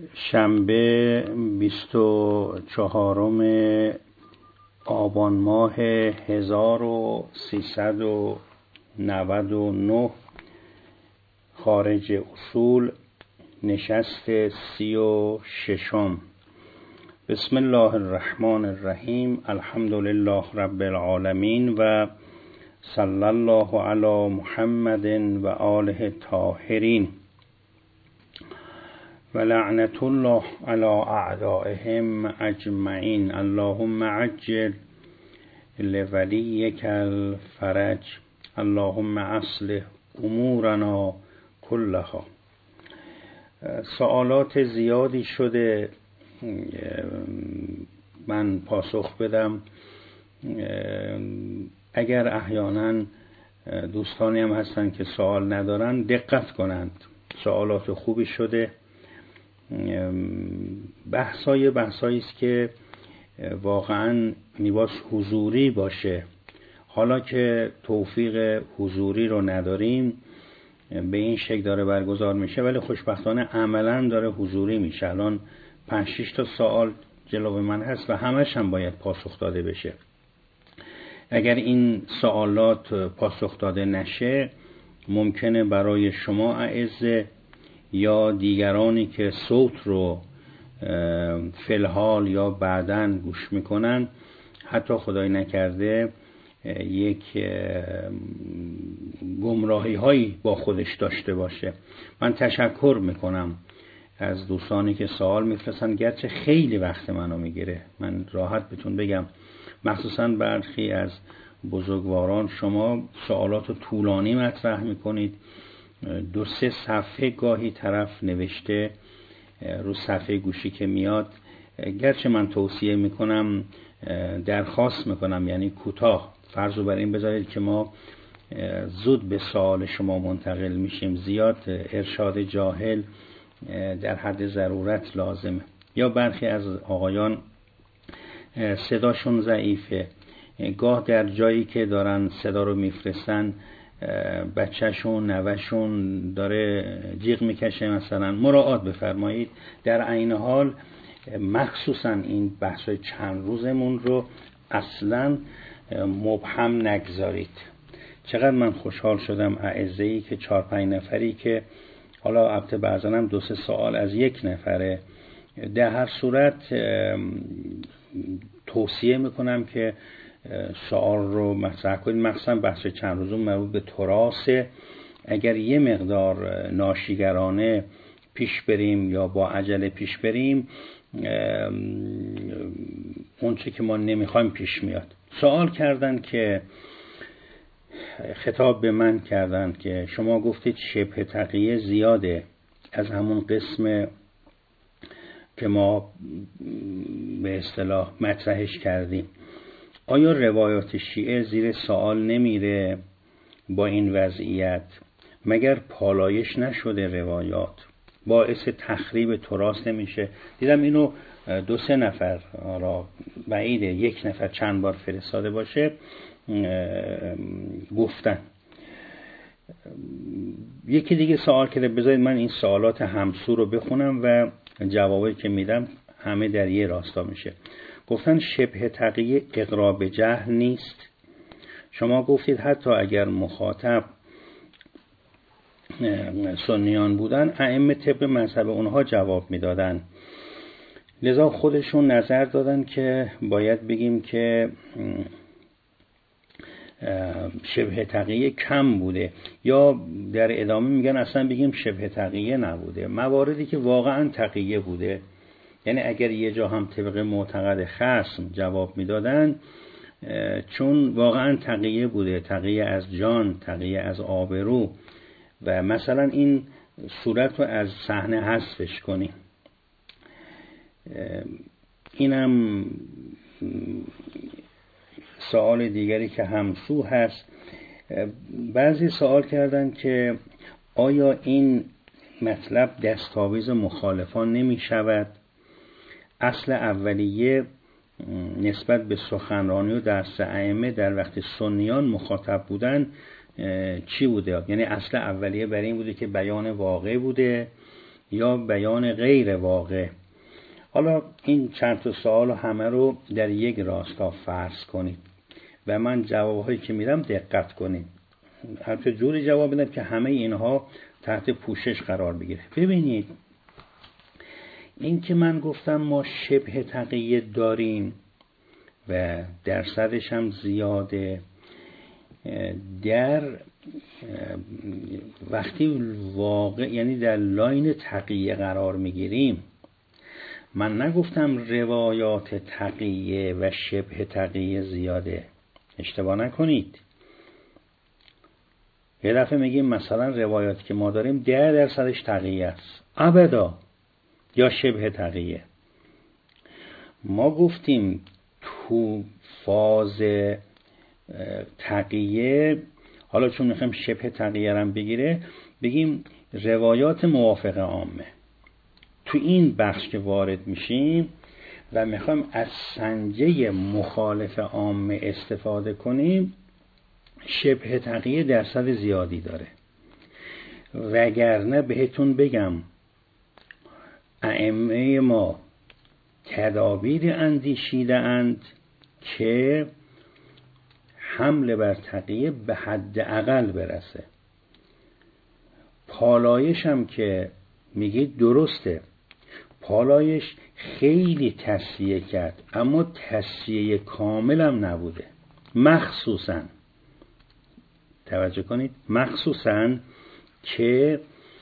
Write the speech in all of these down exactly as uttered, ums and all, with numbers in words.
شنبه بیست و چهارم آبان ماه هزار و سیصد و نود و نه خارج اصول، نشست سی و ششم. بسم الله الرحمن الرحیم. الحمد لله رب العالمین و صلی الله علی محمد و آله الطاهرین و لعنت الله علی اعدائهم اجمعین. اللهم عجل لولیک الفرج، اللهم اصلح امورنا کلها. سوالات زیادی شده، من پاسخ بدم. اگر احیانا دوستانی هم هستن که سوال ندارن دقت کنند، سوالات خوبی شده. بحثای بحثایی است که واقعا میباس حضوری باشه. حالا که توفیق حضوری رو نداریم به این شکل داره برگزار میشه، ولی خوشبختانه عملا داره حضوری میشه. الان پنج شش تا سوال جلوی من هست و همش هم باید پاسخ داده بشه. اگر این سوالات پاسخ داده نشه ممکنه برای شما اعزه یا دیگرانی که صوت رو فی‌الحال یا بعداً گوش میکنن حتی خدای نکرده یک گمراهی هایی با خودش داشته باشه. من تشکر میکنم از دوستانی که سوال میفرستن، گرچه خیلی وقت منو میگیره. من راحت بهتون بگم مخصوصاً برخی از بزرگواران شما سوالات طولانی مطرح میکنید، دو سه صفحه گاهی طرف نوشته رو صفحه گوشی که میاد. گرچه من توصیه میکنم، درخواست میکنم، یعنی کوتاه، فرض رو بر این بذارید که ما زود به سوال شما منتقل میشیم. زیاد ارشاد جاهل در حد ضرورت لازمه. یا برخی از آقایان صداشون ضعیفه، گاه در جایی که دارن صدا رو میفرستن بچهشون نوشون داره جیغ میکشه مثلا، مراعات بفرمایید. در عین حال مخصوصا این بحث چند روزمون رو اصلا مبهم نگذارید. چقدر من خوشحال شدم اعزه‌ای که چهار پنج نفری که حالا البته بعضا هم دو سه سوال از یک نفره، در هر صورت توصیه میکنم که سوال رو مطرح کنید. مخصوصا بحث چند روزون مربوط به تراث. اگر یه مقدار ناشیگرانه پیش بریم یا با عجله پیش بریم اون چه که ما نمیخوایم پیش میاد. سوال کردن که خطاب به من کردن که شما گفتید شبه تقیه زیاده از همون قسم که ما به اصطلاح مطرحش کردیم. آیا روایات شیعه زیر سوال نمیره با این وضعیت؟ مگر پالایش نشده روایات باعث تخریب تراث نمیشه؟ دیدم اینو دو سه نفر را بعیده یک نفر چند بار فرستاده باشه گفتن. یکی دیگه سوال کرده، بذارید من این سوالات همسو رو بخونم و جوابی که میدم همه در یه راستا میشه. گفتن شبه تقیه اقرار به جهل نیست. شما گفتید حتی اگر مخاطب سنیان بودن ائمه طبق مذهب اونها جواب میدادن، لذا خودشون نظر دادن که باید بگیم که شبه تقیه کم بوده، یا در ادامه میگن اصلا بگیم شبه تقیه نبوده. مواردی که واقعا تقیه بوده، یعنی اگر یه جا هم طبق معتقد خصم جواب میدادن چون واقعا تقیه بوده، تقیه از جان، تقیه از آبرو، و مثلا این صورت رو از صحنه حذفش کنی. اینم سوال دیگری که همسو هست. بعضی سوال کردن که آیا این مطلب دستاویز مخالفان نمی شود؟ اصل اولیه نسبت به سخنرانی و درس ائمه در وقت سنیان مخاطب بودن چی بوده؟ یعنی اصل اولیه برای این بوده که بیان واقع بوده یا بیان غیر واقع. حالا این چند تا سوال همه رو در یک راستا فرض کنید و من جوابهایی که میدم دقت کنید. البته جوری جواب بدم که همه اینها تحت پوشش قرار بگیره. ببینید این که من گفتم ما شبه تقیه داریم و درصدش هم زیاده، در وقتی واقع یعنی در لاین تقیه قرار میگیریم، من نگفتم روایات تقیه و شبه تقیه زیاده، اشتباه نکنید. یه دفعه میگیم مثلا روایاتی که ما داریم ده درصدش تقیه است، ابدا، یا شبه تقیه. ما گفتیم تو فاز تقیه، حالا چون میخوایم شبه تقیه هم بگیره، بگیم روایات موافق عامه. تو این بخش که وارد میشیم و میخوایم از سنجه مخالف عامه استفاده کنیم، شبه تقیه درصد زیادی داره. وگرنه بهتون بگم ائمه ما تدابیر اندیشیده اند که حمله بر تقیه به حد اقل برسه. پالایش هم که میگه درسته، پالایش خیلی تصفیه کرد اما تصفیه کامل هم نبوده. مخصوصا توجه کنید، مخصوصا که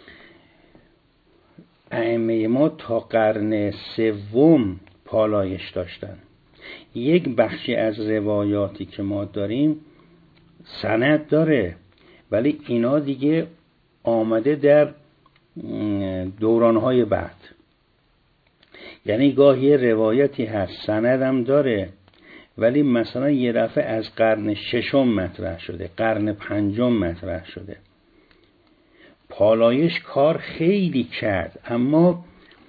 ائمه ما تا قرن سوم پالایش داشتن. یک بخشی از روایاتی که ما داریم سند داره، ولی اینا دیگه آمده در دورانهای بعد. یعنی گاهی روایتی هست سندم داره، ولی مثلا یه دفعه از قرن ششم مطرح شده، قرن پنجم مطرح شده. پالایش کار خیلی کرد اما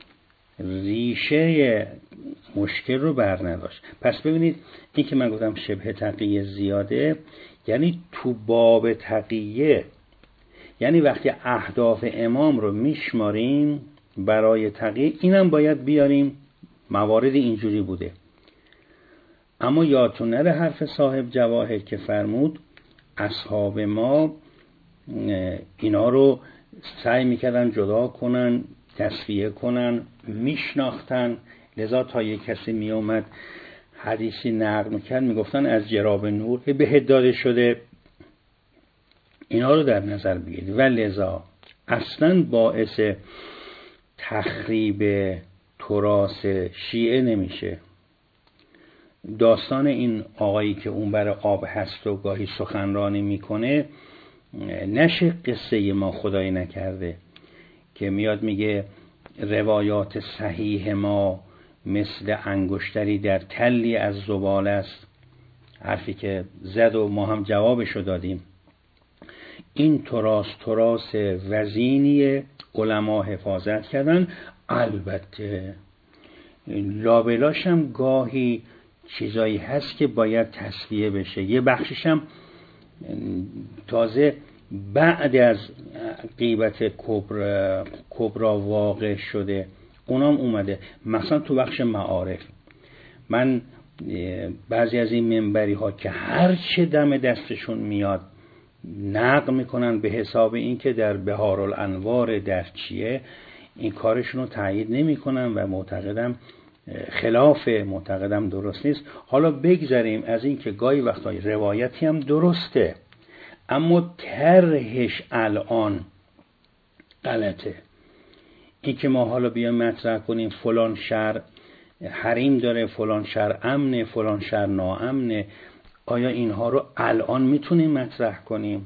ریشه مشکل رو بر نداشت. پس ببینید این که من گفتم شبه تقیه زیاده، یعنی تو باب تقیه، یعنی وقتی اهداف امام رو میشماریم برای تقیه، اینم باید بیاریم موارد اینجوری بوده. اما یادتون نره حرف صاحب جواهر که فرمود اصحاب ما اینا رو سعی میکردن جدا کنن، تصفیه کنن، میشناختن. لذا تا یک کسی میومد حدیثی نقل میکرد میگفتن از جراب نور به داده شده. اینا رو در نظر بگیرید. و لذا اصلا باعث تخریب تراث شیعه نمیشه. داستان این آقایی که اون بر آب هست و گاهی سخنرانی میکنه نشه قصه ما خدای نکرده که میاد میگه روایات صحیح ما مثل انگشتری در تلی از زباله است. حرفی که زد و ما هم جوابشو دادیم. این تراث تراث وزینی علما حفاظت کردن. البته لابلاش هم گاهی چیزایی هست که باید تصفیه بشه. یه بخشش هم تازه بعد از غیبت کبرا, کبرا واقع شده، اونام اومده. مثلا تو بخش معارف من بعضی از این منبری ها که هر چه دم دستشون میاد نقل میکنن به حساب این که در بهارالانوار در چیه، این کارشون رو تایید نمی کنن و معتقدم خلاف، معتقدم درست نیست. حالا بگذاریم از این که گاهی وقتای روایتی هم درسته اما طرحش الان غلطه. این که ما حالا بیایم مطرح کنیم فلان شهر حریم داره، فلان شهر امنه، فلان شهر ناامنه، آیا اینها رو الان میتونیم مطرح کنیم؟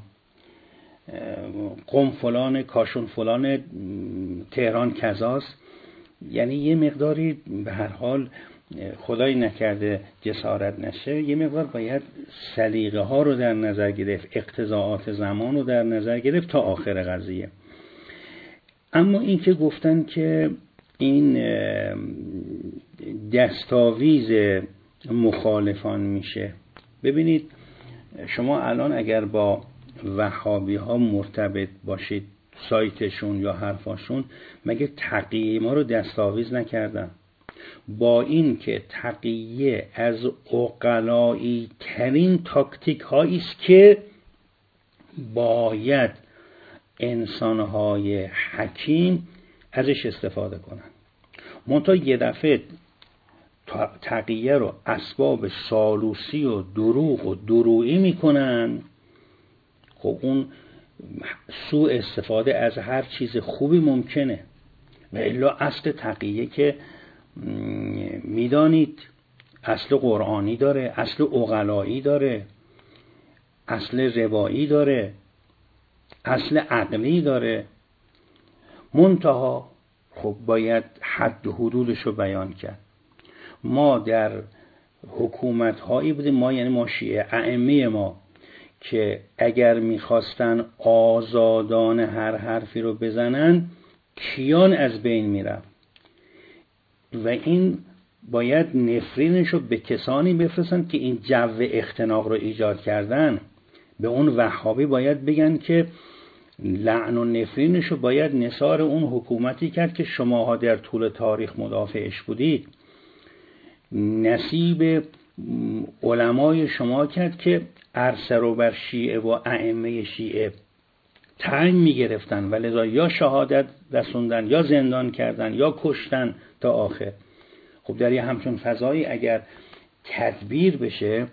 قم فلان، کاشون فلان، تهران کذاست. یعنی یه مقداری به هر حال خدای نکرده جسارت نشه، یه مقدار باید سلیقه ها رو در نظر گرفت، اقتضاعات زمان رو در نظر گرفت تا آخر قضیه. اما این که گفتن که این دستاویز مخالفان میشه، ببینید شما الان اگر با وهابی ها مرتبط باشید سایتشون یا حرفاشون مگه تقیه ما رو دستاویز نکردن؟ با این که تقیه از عقلایی ترین تاکتیک هایی است که باید انسانهای حکیم ازش استفاده کنن. منتها یه دفعه تقیه رو اسباب سالوسی و دروغ و درویی میکنن. خب اون سوء استفاده از هر چیز خوبی ممکنه. و الا اصل تقیه که میدانید اصل قرآنی داره، اصل عقلایی داره، اصل روایی داره، اصل عقلی داره. منتها خب باید حد و حدودش رو بیان کرد. ما در حکومت هایی بودیم، ما یعنی ما شیعه ائمه ما، که اگر میخواستن آزادانه هر حرفی رو بزنن کیان از بین میرفت و این باید نفرینش رو به کسانی بفرستن که این جو اختناق رو ایجاد کردن. به اون وهابی باید بگن که لعن و نفرینش رو باید نثار اون حکومتی کرد که شماها در طول تاریخ مدافعش بودید. نصیب علمای شما کرد که عرصه رو بر شیعه و ائمه شیعه تعیین میگرفتن و لذا یا شهادت رسوندن یا زندان کردن یا کشتن تا آخر. خب در یه همچون فضایی اگر تدبیر بشه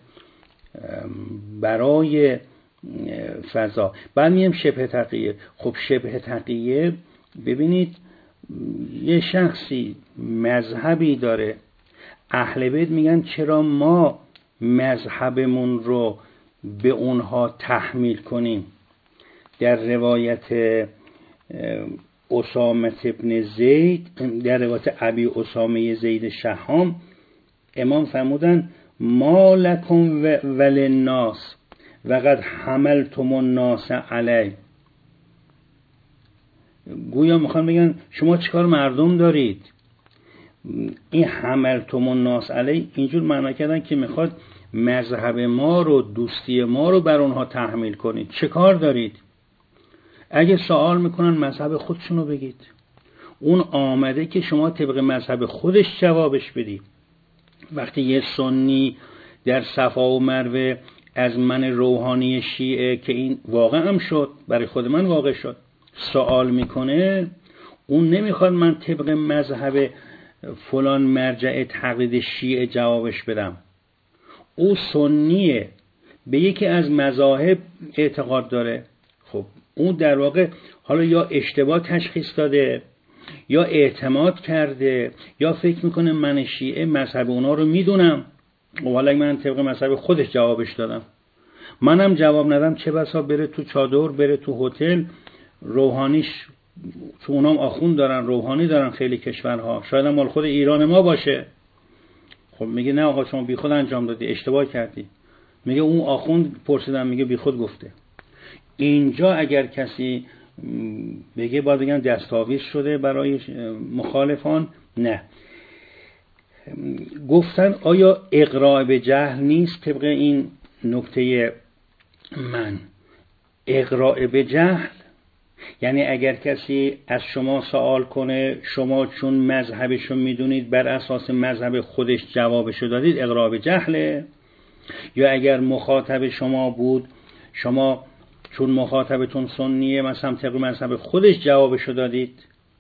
برای فضا، بعد میم شبه تقیه. خب شبه تقیه ببینید یه شخصی مذهبی داره، اهل بیت میگن چرا ما مذهبمون رو به اونها تحمیل کنیم. در روایت اسامه ابن زید، در روایت ابی اسامه زید شهام، امام فرمودن ما لکم وللناس وقد حملتم الناس علی. گویا میخوان بگن شما چیکار مردم دارید؟ این حملتم الناس علی اینجور معنا کردن که میخواد مذهب ما رو، دوستی ما رو بر اونها تحمیل کنید. چه کار دارید؟ اگه سوال میکنن مذهب خودشون رو بگید. اون آمده که شما طبق مذهب خودش جوابش بدید. وقتی یه سنی در صفا و مروه از من روحانی شیعه، که این واقع هم شد، برای خود من واقع شد، سوال میکنه، اون نمیخواد من طبق مذهب فلان مرجع تقلید شیعه جوابش بدم. او سنیه، به یکی از مذاهب اعتقاد داره. خب اون در واقع حالا یا اشتباه تشخیص داده یا اعتماد کرده یا فکر میکنه من شیعه مذهب اونا رو میدونم و حالا من طبق مذهب خودش جوابش دادم. منم جواب ندم چه بسا بره تو چادر، بره تو هتل روحانیش، چون اونام آخوند دارن، روحانی دارن خیلی کشورها، شاید هم مال خود ایران ما باشه. خب میگه نه آقا شما بی خود انجام دادی، اشتباه کردی. میگه اون آخوند پرسیدم، میگه بی خود گفته. اینجا اگر کسی بگه باید بگن دستاویز شده برای مخالفان، نه. گفتن آیا اقراء به جهل نیست؟ طبق این نکته من، اقراء به جهل یعنی اگر کسی از شما سوال کنه، شما چون مذهبشو میدونید بر اساس مذهب خودش جوابشو دادید، اقراء به جهله. یا اگر مخاطب شما بود، شما چون مخاطبتون سنیه مثلا طبق مذهب خودش جوابشو دادید،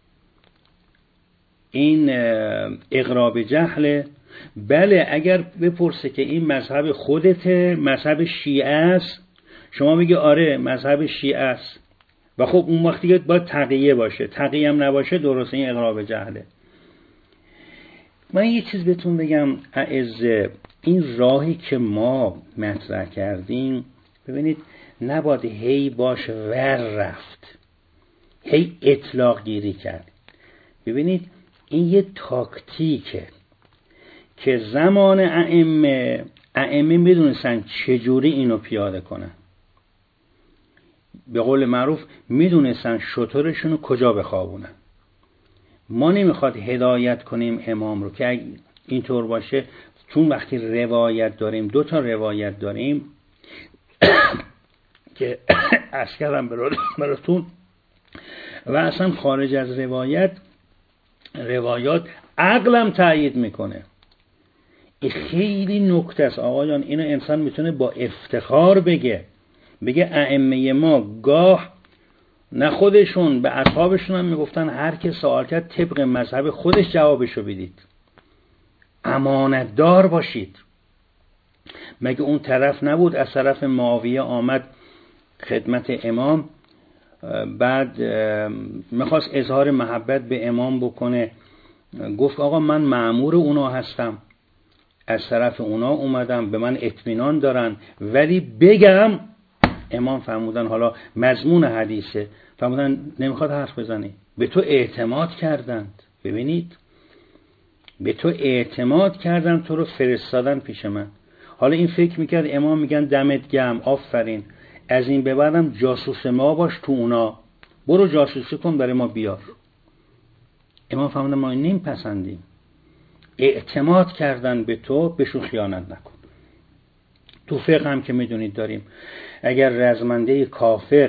این اقراء به جهله. بله اگر بپرسه که این مذهب خودته، مذهب شیعه است، شما میگه آره مذهب شیعه است، و خب اون وقتی باید تقیه باشه، تقیه هم نباشه درسته، این اقراء به جهله. من یه چیز بهتون بگم اعزه، این راهی که ما مطرح کردیم ببینید نباید هی باش ور رفت، هی اطلاق گیری کرد. ببینید این یه تاکتیکه که زمان ائمه ائمه میدونستن چجوری اینو پیاده کنن. به قول معروف میدونستن شطورشون رو کجا بخوابونن. ما نمیخواد هدایت کنیم امام رو که اینطور باشه، چون وقتی روایت داریم، دو تا روایت داریم که عرض کردم براتون، و اصلا خارج از روایت روایات عقلم تأیید میکنه. این خیلی نکته است آقایان، اینو انسان میتونه با افتخار بگه بگه ائمه ما گاه نه خودشون به اصحابشون هم میگفتن هر که سوال کرد طبق مذهب خودش جوابشو بدید، امانتدار باشید. مگه اون طرف نبود از طرف معاویه آمد خدمت امام، بعد میخواست اظهار محبت به امام بکنه، گفت آقا من مأمور اونا هستم، از طرف اونا اومدم، به من اطمینان دارن، ولی بگم. امام فرمودن حالا مضمون حدیثه، فرمودن نمیخواد حرف بزنی، به تو اعتماد کردند. ببینید به تو اعتماد کردن، تو رو فرستادن پیش من. حالا این فکر میکرد امام میگن دمت گرم، آفرین، از این به بعدم جاسوس ما باش تو اونا، برو جاسوسی کن برای ما بیار. امام فرمودن ما این نمیپسندیم، اعتماد کردن به تو، بهشون خیانت نکن. تو فقه هم که میدونید داریم، اگر رزمنده کافر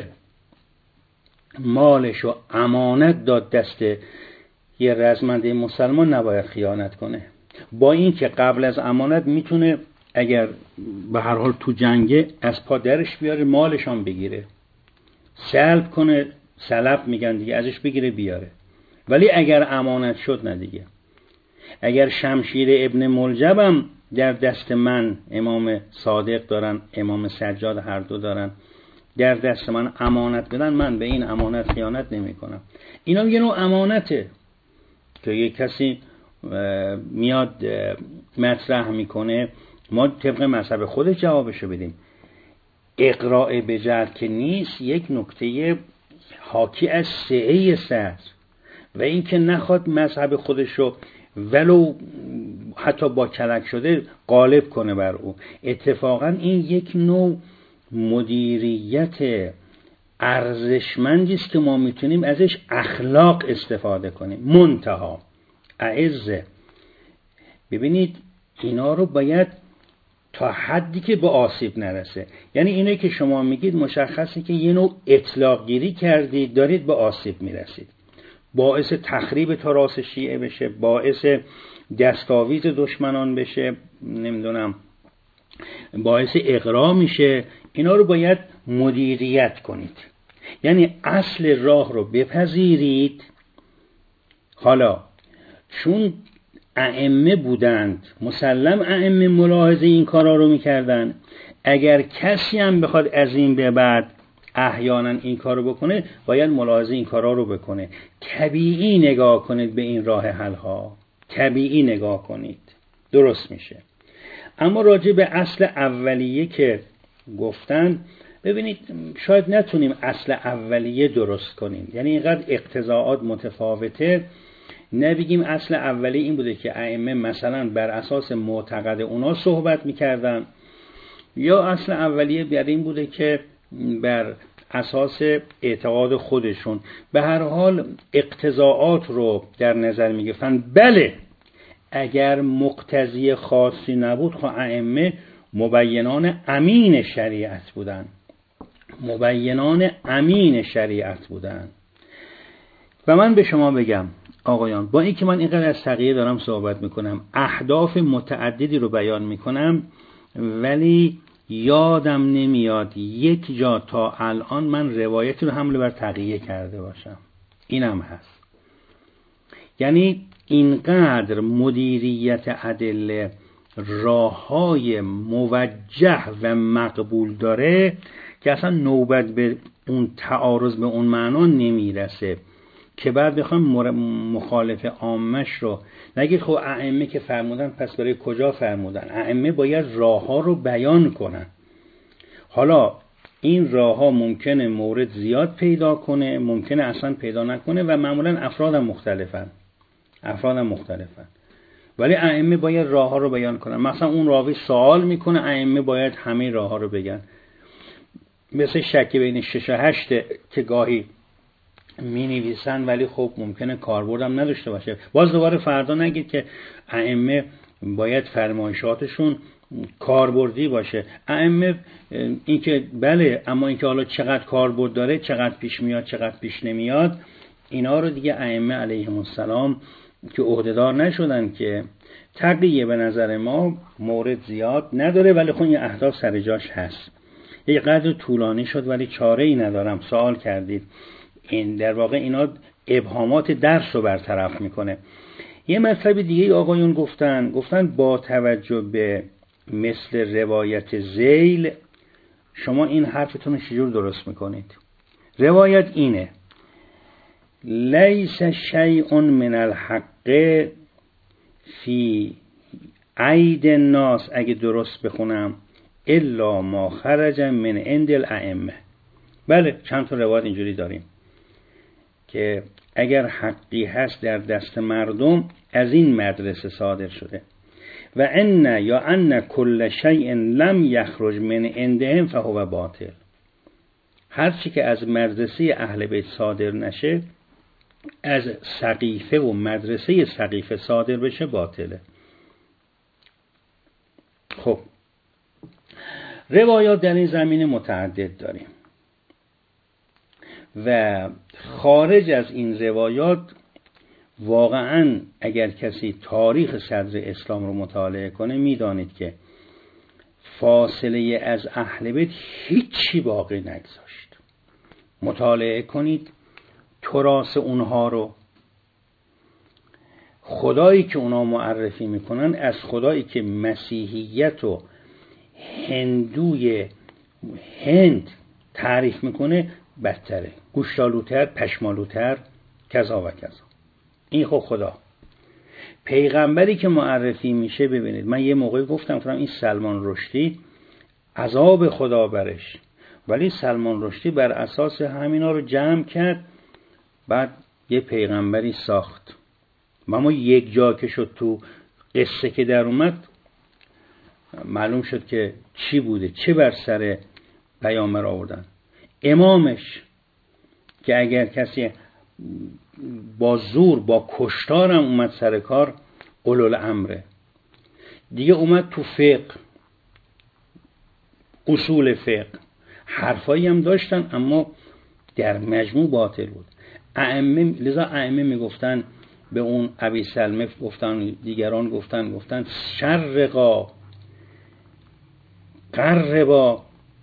مالشو امانت داد دست یه رزمنده مسلمان، نباید خیانت کنه، با این که قبل از امانت میتونه اگر به هر حال تو جنگه از پا درش بیاره، مالش هم بگیره، سلب کنه، سلب میگن دیگه، ازش بگیره بیاره. ولی اگر امانت شد نه دیگه. اگر شمشیر ابن ملجبم در دست من، امام صادق دارن، امام سجاد هر دو دارن، در دست من امانت بدن، من به این امانت خیانت نمی کنم. اینا یه نوع امانته که یک کسی میاد مطرح میکنه، ما طبق مذهب خودش جوابشو بدیم. اقراء به جهل که نیست، یک نکته حاکی از سعه صدر، و این که نخواد مذهب خودشو ولو حتی با کلک شده غالب کنه بر او. اتفاقا این یک نوع مدیریت ارزشمندی است که ما میتونیم ازش اخلاق استفاده کنیم. منتها اعزه، ببینید اینا رو باید تا حدی که به آسیب نرسه. یعنی اینه که شما میگید مشخصه که یه نوع اطلاق گیری کردید، دارید به آسیب میرسید، باعث تخریب تراث شیعه بشه، باعث دستاویز دشمنان بشه، نمیدونم باعث اغرا میشه. اینا رو باید مدیریت کنید، یعنی اصل راه رو بپذیرید. حالا چون ائمه بودند، مسلم ائمه ملاحظه این کارا رو میکردن، اگر کسی هم بخواد از این به بعد احیانا این کارو بکنه، باید ملاحظه این کارا رو بکنه. طبیعی نگاه کنید به این راه حل ها، طبیعی نگاه کنید، درست میشه. اما راجع به اصل اولیه که گفتن، ببینید شاید نتونیم اصل اولیه درست کنیم، یعنی اینقدر اقتضاعات متفاوته، نبگیم اصل اولیه این بوده که ائمه مثلا بر اساس معتقد اونا صحبت میکردن، یا اصل اولیه بر این بوده که بر اساس اعتقاد خودشون. به هر حال اقتضاعات رو در نظر میگفتن. بله اگر مقتضی خاصی نبود، خب ائمه مبینان امین شریعت بودن، مبینان امین شریعت بودن. و من به شما بگم آقایان، با این که من اینقدر از تقیه دارم صحبت میکنم، اهداف متعددی رو بیان میکنم، ولی یادم نمیاد یک جا تا الان من روایتی رو حمله بر تقیه کرده باشم. اینم هست. یعنی اینقدر مدیریت ادله راههای موجه و مقبول داره که اصلا نوبت به اون تعارض به اون معنا نمیرسه که بعد بخوام مخالف عامش رو نگید خب ائمه که فرمودن پس برای کجا فرمودن. ائمه باید راه ها رو بیان کنن. حالا این راه ها ممکنه مورد زیاد پیدا کنه، ممکنه اصلا پیدا نکنه، و معمولا افراد هم مختلفن افراد هم مختلفن ولی ائمه باید راه ها رو بیان کنن. مثلا اون راوی سوال میکنه، ائمه باید همه راه ها رو بگن. مثل شک بین شش و هشت که گاهی می نویسن ولی خب ممکنه کاربرد هم نداشته باشه. باز دوباره فردا نگید که ائمه باید فرمایشاتشون کاربردی باشه. ائمه اینکه بله، اما اینکه حالا چقدر کاربرد داره، چقدر پیش میاد، چقدر پیش نمیاد، اینا رو دیگه ائمه علیهم السلام که عهدهدار نشدن که. تقیه به نظر ما مورد زیاد نداره، ولی خب این اهداف سر جاش هست. یک قدر طولانی شد ولی چاره ای ندارم. سوال کردید، این در واقع اینا ابهامات درس رو برطرف میکنه. یه مطلب دیگه آقایون گفتن گفتن با توجه به مثل روایت ذیل شما این حرفتون رو چجور درست میکنید؟ روایت اینه: لیس شیء من الحق فی عید الناس، اگه درست بخونم، الا ما خرج من عند الائمه. بله، چند تا روایت اینجوری داریم که اگر حقی هست در دست مردم از این مدرسه صادر شده. و ان یا ان کل شیء لم یخرج من عندهم فهو باطل. هر چی که از مدرسه اهل بیت صادر نشه، از سقیفه و مدرسه سقیفه صادر بشه، باطله. خب روایات در این زمینه متعدد داریم و خارج از این روایات واقعا اگر کسی تاریخ صدر اسلام رو مطالعه کنه میدانید که فاصله از اهل بیت هیچی باقی نگذاشت. مطالعه کنید تراث اونها رو، خدایی که اونا معرفی میکنن از خدایی که مسیحیت و هندوی هند تعریف میکنه بدتره، گوشتالوتر، پشمالوتر، کذا و کذا. این خب خدا. پیغمبری که معرفی میشه، ببینید من یه موقعی گفتم فرام این سلمان رشدی عذاب خدا برش، ولی سلمان رشدی بر اساس همینا رو جمع کرد، بعد یه پیغمبری ساخت. اما یک جا که شد تو قصه که در اومد معلوم شد که چی بوده، چه بر سر پیامبر آوردن. امامش که اگر کسی با زور با کشتار هم اومد سر کار، اولوالامره. دیگه اومد تو فقه، اصول فقه حرفایی هم داشتن اما در مجموع باطل بود. ائمه لذا ائمه میگفتن به اون ابی سلمه، گفتن دیگران گفتن گفتن شرقا قربا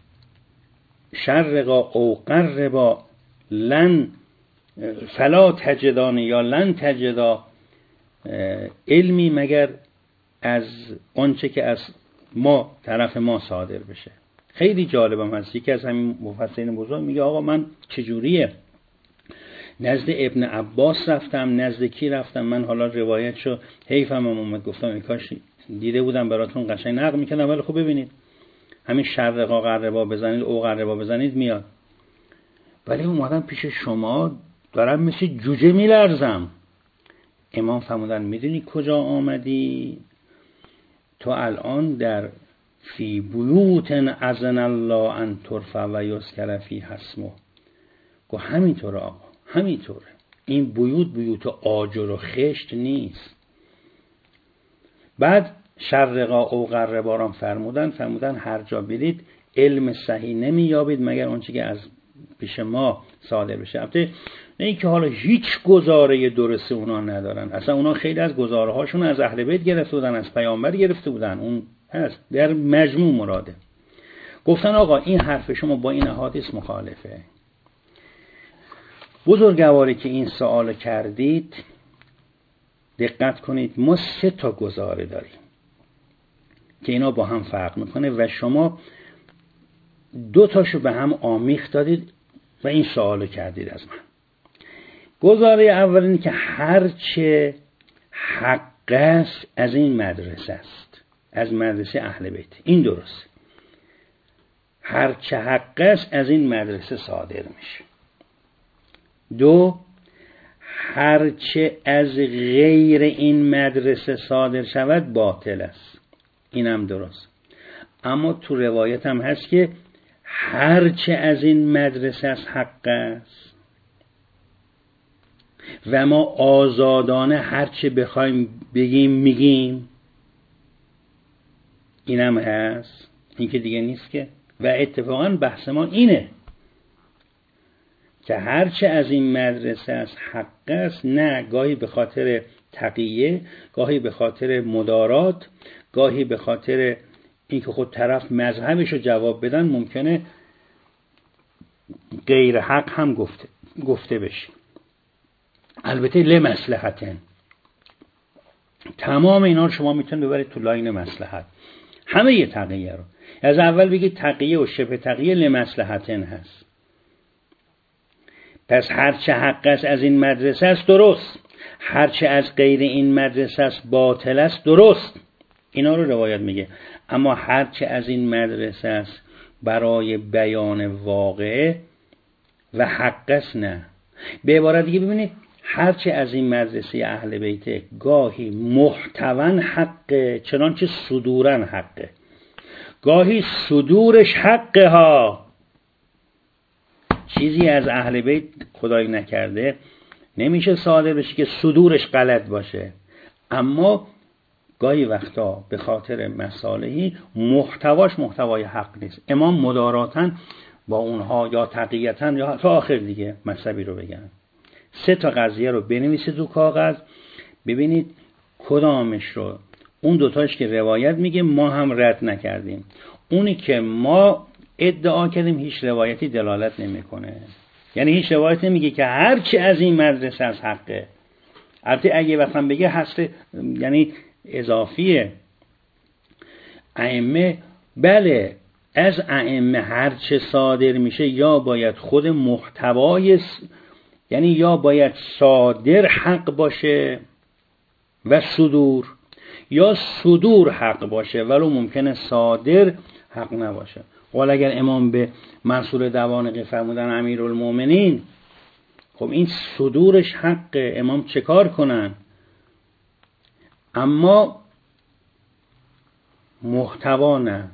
شرقا او قربا لن فلا تجدان یا لن تجدا علمی مگر از آنچه که از ما طرف ما صادر بشه. خیلی جالبم هست. یکی از همین مفسرین بزرگ میگه آقا من چجوریه نزد ابن عباس رفتم، نزد کی رفتم، من حالا روایتشو حیفم هم اومد گفتم ای کاش دیده بودم براتون قشنگ نقل میکنم، ولی خب ببینید همین شرقا غربا بزنید او غربا بزنید میاد. ولی اومدم پیش شما دارم مثل جوجه میلرزم. امام فرمودن میدونی کجا آمدی؟ تو الان در فی بیوت اذن الله ان ترفع و یذکر فیها اسمه. گو همینطوره آقا، همینطوره. این بیوت بیوت آجر و خشت نیست. بعد شرقا او غربا را فرمودن فرمودن هر جا برید علم صحیح نمییابید مگر اونچه که از پیش ما صادر بشه. البته نه اینکه حالا هیچ گزاره درست اونا ندارن، اصلا اونا خیلی از گزاره هاشون از اهل بیت گرفته بودن، از پیامبر گرفته بودن، اون هست در مجموع مراده. گفتن آقا این حرف شما با این احادیث مخالفه. بزرگواری که این سوال کردید دقت کنید، ما سه تا گزاره داریم که اینا با هم فرق میکنه و شما دو تاشو به هم آمیخت دادید و این سوالو کردید از من. گزاره اول اینه که هرچه حق است از این مدرسه است، از مدرسه اهل بیت. این درست. هرچه حق است از این مدرسه صادر میشه. دو، هرچه از غیر این مدرسه صادر شود باطل است. اینم درست. اما تو روایت هم هست که هرچه از این مدرسه از حق است و ما آزادانه هرچه بخوایم بگیم میگیم. اینم هست، این که دیگه نیست که. و اتفاقا بحث ما اینه که هرچه از این مدرسه از حق است، نه گاهی به خاطر تقیه، گاهی به خاطر مدارات، گاهی به خاطر اینکه خود طرف مذهبش رو جواب بدن ممکنه غیر حق هم گفته گفته بشه. البته لمصلحتن، تمام اینا رو شما میتونید ببرید تو لاین مصلحت، همه یه تقیه رو از اول بگید تقیه و شبه تقیه لمصلحتن هست. پس هرچه حق است از این مدرسه است درست، هرچه از غیر این مدرسه است باطل است درست. اینا رو روایت میگه. اما هرچه از این مدرسه است برای بیان واقعه و حق است نه. به عبارت دیگه ببینید، هرچه از این مدرسه اهل بیت گاهی محتوان حقه چنانچه صدورن حقه، گاهی صدورش حقه ها. چیزی از اهل بیت خدای نکرده نمیشه صادر بشه که صدورش غلط باشه، اما گاهی وقتا به خاطر مصالحی محتواش محتوای حق نیست. امام مداراتن با اونها یا تقییتن یا تا آخر دیگه مذهبی رو بگن. سه تا قضیه رو بنویسید تو کاغذ، ببینید کدامش رو، اون دوتاش که روایت میگه ما هم رد نکردیم، اونی که ما ادعا کردیم هیچ روایتی دلالت نمیکنه. یعنی هیچ روایت نمیگه که هر چی از این مدرسه از حقه. البته اگه وقتا بگه هست، یعنی اضافیه ائمه، بله از ائمه هر چه صادر میشه یا باید خود محتوای، یعنی یا باید صادر حق باشه و صدور، یا صدور حق باشه ولو ممکنه صادر حق نباشه. ولی اگر امام به منصور دوانقی فرمودن امیرالمومنین، خب این صدورش حقه، امام چه کار کنن؟ اما محتوا نه.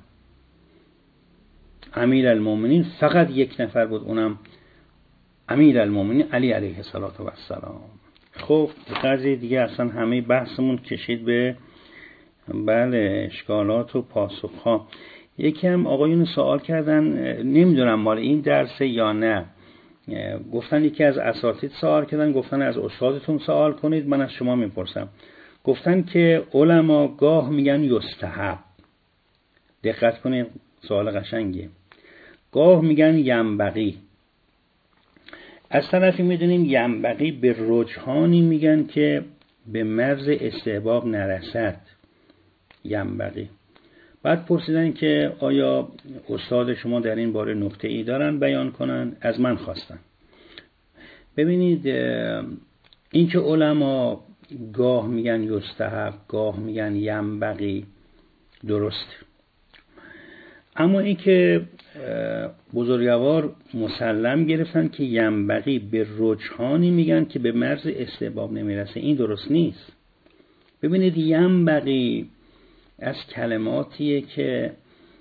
امیرالمومنین فقط یک نفر بود، اونم امیرالمومنین علی علیه السلام. خب قضیه دیگه اصلا همه بحثمون کشید به بله اشکالات و پاسخها. یکی هم آقایون سوال کردن، نمیدونم مال این درسه یا نه، گفتن یکی از اساتید سوال کردن، گفتن از استادتون سوال کنید، من از شما میپرسم. گفتن که علما گاه میگن یستحب، دقت کنید سوال قشنگیه، گاه میگن ینبغی. از طرفی میدونیم ینبغی به رجحانی میگن که به مرز استحباب نرسد ینبغی. بعد پرسیدن که آیا استاد شما در این باره نکته ای دارن بیان کنن؟ از من خواستن. ببینید این که علما گاه میگن یستحب گاه میگن ینبغی درست، اما این که بزرگوار مسلم گرفتن که ینبغی به رجحانی میگن که به مرز استحباب نمیرسه، این درست نیست. ببینید ینبغی از کلماتیه که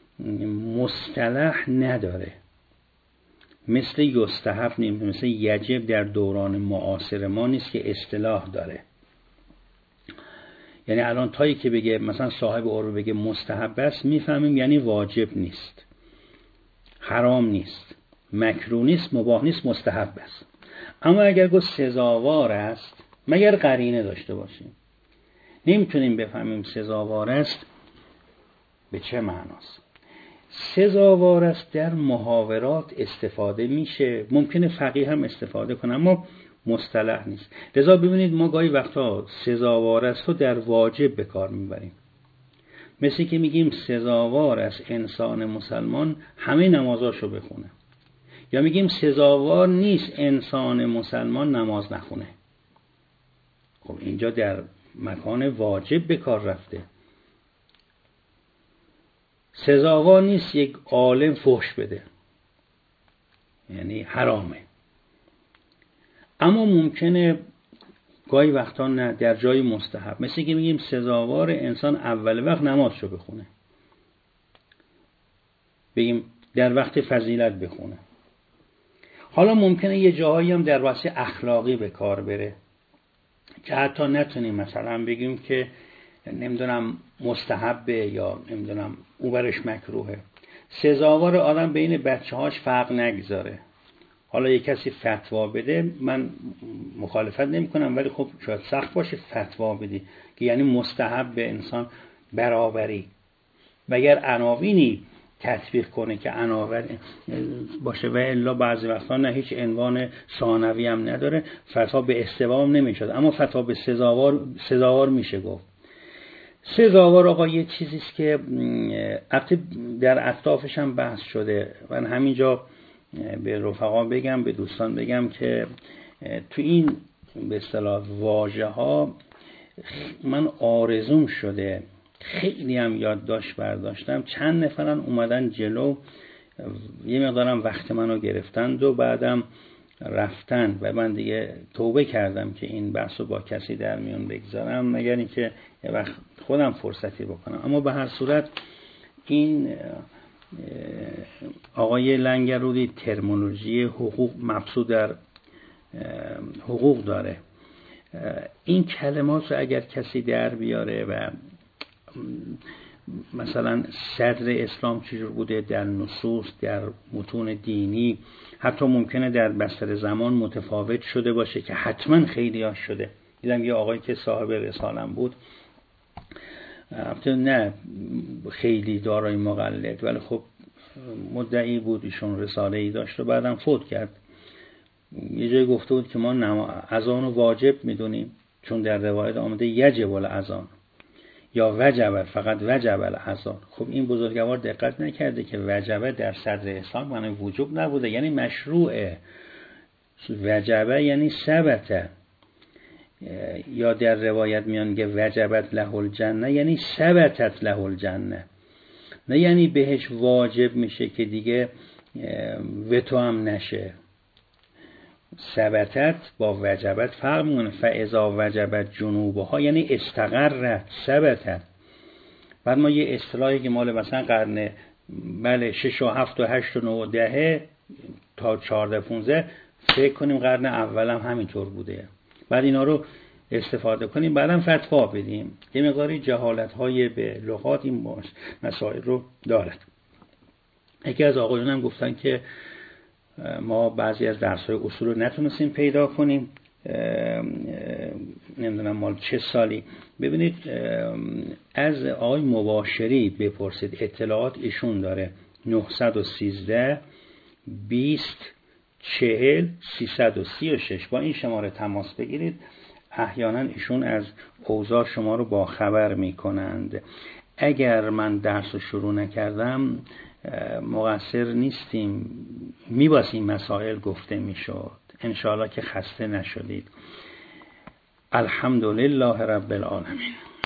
مصطلح نداره، مثل یستحب نیست، مثل یجب در دوران معاصر ما نیست که اصطلاح داره. یعنی الان تایی که بگه مثلا صاحب عروه بگه مستحب است، میفهمیم یعنی واجب نیست، حرام نیست، مکروه نیست، مباح نیست، مستحب است. اما اگر گفت سزاوار است، مگر قرینه داشته باشیم، نمیتونیم بفهمیم سزاوار است به چه معناست. سزاوار است در محاورات استفاده میشه، ممکنه فقیه هم استفاده کنه، اما مصطلح نیست. لذا ببینید ما گاهی وقتا سزاوار است رو در واجب به کار میبریم، مثل که میگیم سزاوار است انسان مسلمان همه نمازاشو بخونه، یا میگیم سزاوار نیست انسان مسلمان نماز نخونه. خب اینجا در مکان واجب به کار رفته. سزاوار نیست یک عالم فحش بده، یعنی حرامه. اما ممکنه گاهی وقتا نه، در جای مستحب، مثل که میگیم سزاوار انسان اول وقت نمازشو بخونه، بگیم در وقت فضیلت بخونه. حالا ممکنه یه جاهایی هم در واسه اخلاقی به کار بره که حتی نتونیم مثلا بگیم که نمیدونم مستحبه یا نمیدونم اونورش مکروهه. سزاوار آدم بین بچه هاش فرق نگذاره. حالا یک کسی فتوا بده من مخالفت نمی کنم، ولی خب شاید سخت باشه فتوا بدی که یعنی مستحب به انسان برابری، و اگر عناوینی تطبیق کنه که عناوین باشه و الا بعضی وقتا نه هیچ عنوان ثانوی هم نداره، فتوا به استوا هم نمیشد، اما فتوا به سزاوار سزاوار میشه گفت. سزاوار آقا یه چیزیست که البته در اطرافش هم بحث شده. من همینجا به رفقا بگم، به دوستان بگم که تو این به اصطلاح واژه ها من آرزوم شده، خیلی هم یادداشت برداشتم، چند نفرن اومدن جلو یه مقدارم وقت منو گرفتند و بعدم رفتن و من دیگه توبه کردم که این بحثو با کسی در میون بگذارم مگر اینکه یه وقت خودم فرصتی بکنم. اما به هر صورت این آقای لنگرودی ترمینولوژی حقوق مبسوط در حقوق داره. این کلمات رو اگر کسی در بیاره و مثلا صدر اسلام چجور بوده در نصوص، در متون دینی، حتی ممکنه در بستر زمان متفاوت شده باشه که حتما خیلی ها شده. دیدم یه آقایی که صاحب رسالم بود، نه خیلی دارای مقلد ولی خب مدعی بود، ایشون رساله ای داشت و بعدم فوت کرد. یه جای گفته بود که ما اذان رو واجب میدونیم چون در روایت آمده یجب الاذان یا وجب، فقط وجب الاذان. خب این بزرگوار دقت نکرده که وجب در صدر اسلام معنی وجوب نبوده، یعنی مشروعه. وجب یعنی ثبت، یا در روایت میان که وجبت له الجنه یعنی ثبتت له الجنه، نه یعنی بهش واجب میشه که دیگه و تو هم نشه. ثبتت با وجبت فرق میکنه. فاذا وجبت جنوبها یعنی استقرت ثبتت. بعد ما یه اصطلاحی که مال مثلا قرن بله شش و هفت و هشت و نه و ده تا چهارده پونزده فکر کنیم قرن اول هم همینطور بوده، بعد اینا رو استفاده کنیم بعدم فتوا بدیم. یه مقداری جهالت های به لغات این مسائل رو دارد. یکی از آقایون هم گفتن که ما بعضی از درس های اصول رو نتونستیم پیدا کنیم، نمیدونم مال چه سالی. ببینید از آقای مباشری بپرسید، اطلاعات ایشون داره نهصد و سیزده بیست چهل سیصد و سی و شش. با این شماره تماس بگیرید، احیانا ایشون از اوضاع شما رو با خبر میکنند. اگر من درس رو شروع نکردم مقصر نیستیم، میباسیم مسائل گفته میشد. انشاءالله که خسته نشدید. الحمدلله رب العالمین.